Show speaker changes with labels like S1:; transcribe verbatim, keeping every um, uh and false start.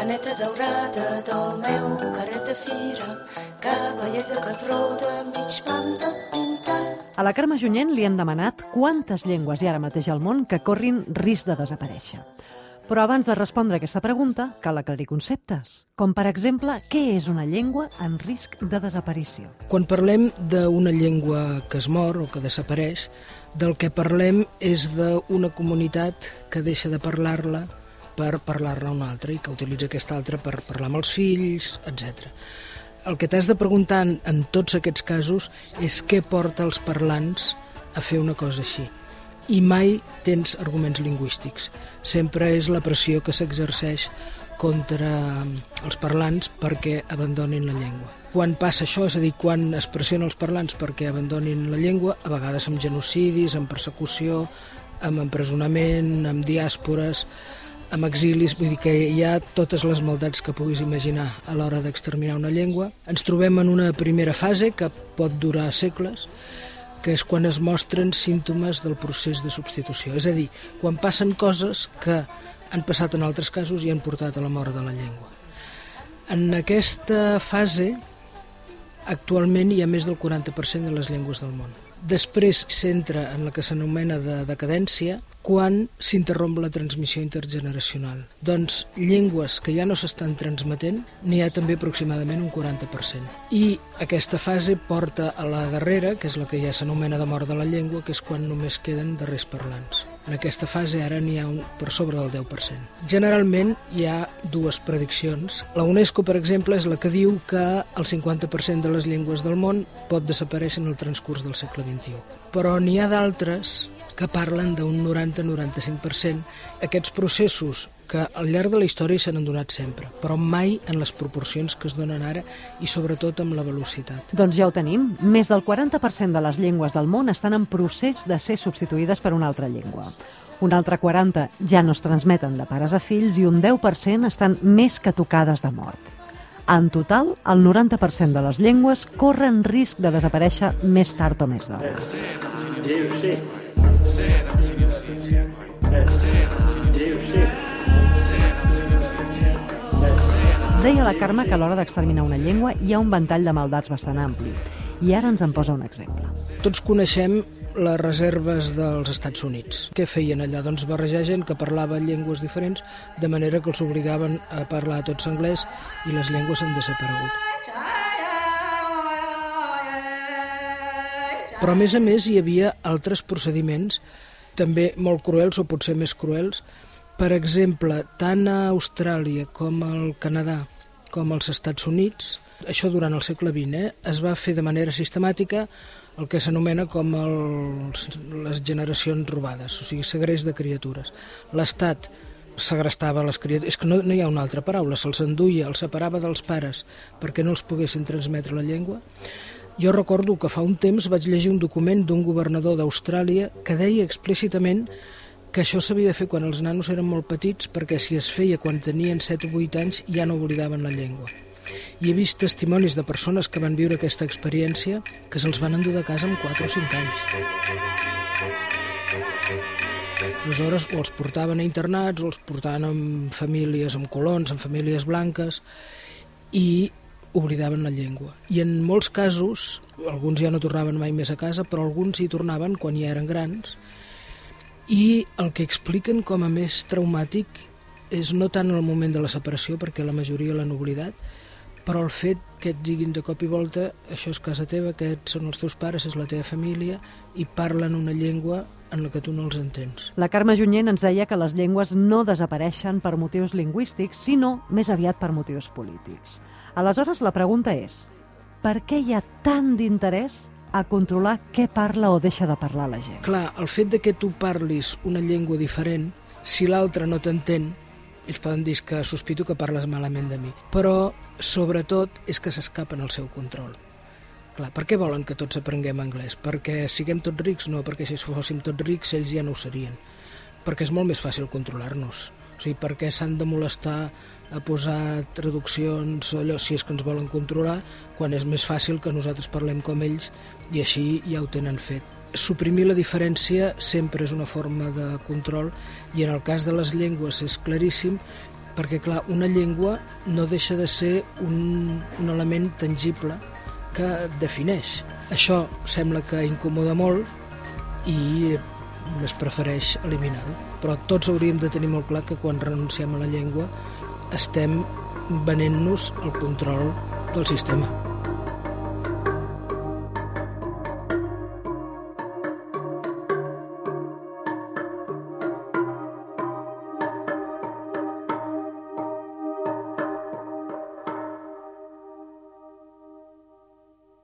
S1: campaneta daurada del meu carret de fira, cavaller de cartró de mig pam tot pintat.
S2: A la Carme Junyent li hem demanat quantes llengües hi ha ara mateix al món que corrin risc de desaparèixer. Però abans de respondre a aquesta pregunta, cal aclarir conceptes, com per exemple, què és una llengua en risc de desaparició?
S3: Quan parlem d'una llengua que es mor o que desapareix, del que parlem és d'una comunitat que deixa de parlar-la per parlar-la a una altra i que utilitza aquesta altra per parlar amb els fills, etcètera. El que t'has de preguntar en, en tots aquests casos és què porta els parlants a fer una cosa així. I mai tens arguments lingüístics. Sempre és la pressió que s'exerceix contra els parlants perquè abandonin la llengua. Quan passa això, és a dir, quan es pressiona els parlants perquè abandonin la llengua, a vegades amb genocidis, amb persecució, amb empresonament, amb diàspores, amb exilis, vull dir que hi ha totes les maldats que puguis imaginar a l'hora d'exterminar una llengua. Ens trobem en una primera fase que pot durar segles, que és quan es mostren símptomes del procés de substitució. És a dir, quan passen coses que han passat en altres casos i han portat a la mort de la llengua. En aquesta fase, actualment hi ha més del quaranta per cent de les llengües del món. Després s'entra en la que s'anomena de decadència, quan s'interromp la transmissió intergeneracional. Doncs llengües que ja no s'estan transmetent n'hi ha també aproximadament un quaranta per cent. I aquesta fase porta a la darrera, que és la que ja s'anomena de mort de la llengua, que és quan només queden darrers parlants. En aquesta fase ara n'hi ha un per sobre del deu per cent. Generalment hi ha dues prediccions. La UNESCO, per exemple, és la que diu que el cinquanta per cent de les llengües del món pot desaparèixer en el transcurs del segle vint-i-u. Però n'hi ha d'altres que parlen d'un noranta a noranta-cinc per cent. Aquests processos que al llarg de la història se n'han donat sempre, però mai en les proporcions que es donen ara i sobretot amb la velocitat.
S2: Doncs ja ho tenim. Més del quaranta per cent de les llengües del món estan en procés de ser substituïdes per una altra llengua. Un altre quaranta per cent ja no es transmeten de pares a fills i un deu per cent estan més que tocades de mort. En total, el noranta per cent de les llengües corren risc de desaparèixer més tard o més d'hora. Deia la Carme que a l'hora d'exterminar una llengua hi ha un ventall de maldats bastant ampli. I ara ens en posa un exemple.
S3: Tots coneixem les reserves dels Estats Units. Què feien allà? Doncs barrejar gent que parlava llengües diferents, de manera que els obligaven a parlar tots anglès i les llengües han desaparegut. Però a més a més hi havia altres procediments, també molt cruels o potser més cruels. Per exemple, tant a Austràlia com al Canadà com als Estats Units, això durant el segle vint, eh, es va fer de manera sistemàtica el que s'anomena com els, les generacions robades, o sigui, segrest de criatures. L'Estat segrestava les criatures, és que no, no hi ha una altra paraula, se'ls enduia, els separava dels pares perquè no els poguessin transmetre la llengua. Jo recordo que fa un temps vaig llegir un document d'un governador d'Austràlia que deia explícitament que això s'havia de fer quan els nanos eren molt petits perquè si es feia quan tenien set o vuit anys ja no oblidaven la llengua. I he vist testimonis de persones que van viure aquesta experiència que se'ls van endur de casa amb quatre o cinc anys. Aleshores, o els portaven a internats o els portaven amb famílies, amb colons, amb famílies blanques i oblidaven la llengua. I en molts casos, alguns ja no tornaven mai més a casa, però alguns hi tornaven quan ja eren grans. I el que expliquen com a més traumàtic és no tant el moment de la separació, perquè la majoria l'han oblidat, però el fet que et diguin de cop i volta això és casa teva, aquests són els teus pares, és la teva família, i parlen una llengua en la que tu no els entens.
S2: La Carme Junyent ens deia que les llengües no desapareixen per motius lingüístics, sinó més aviat per motius polítics. Aleshores, la pregunta és, per què hi ha tant d'interès a controlar què parla o deixa de parlar la gent?
S3: Clar, el fet de que tu parlis una llengua diferent, si l'altre no t'entén, ells poden dir que sospito que parles malament de mi. Però, sobretot, és que s'escapen al seu control. Clar, per què volen que tots aprenguem anglès? Perquè siguem tots rics? No, perquè si fóssim tots rics ells ja no ho serien. Perquè és molt més fàcil controlar-nos. O sigui, per què s'han de molestar a posar traduccions, allò, si és que ens volen controlar, quan és més fàcil que nosaltres parlem com ells i així ja ho tenen fet. Suprimir la diferència sempre és una forma de control i en el cas de les llengües és claríssim perquè clar, una llengua no deixa de ser un, un element tangible que defineix. Això sembla que incomoda molt i es prefereix eliminar-ho. Però tots hauríem de tenir molt clar que quan renunciem a la llengua estem venent-nos el control del sistema.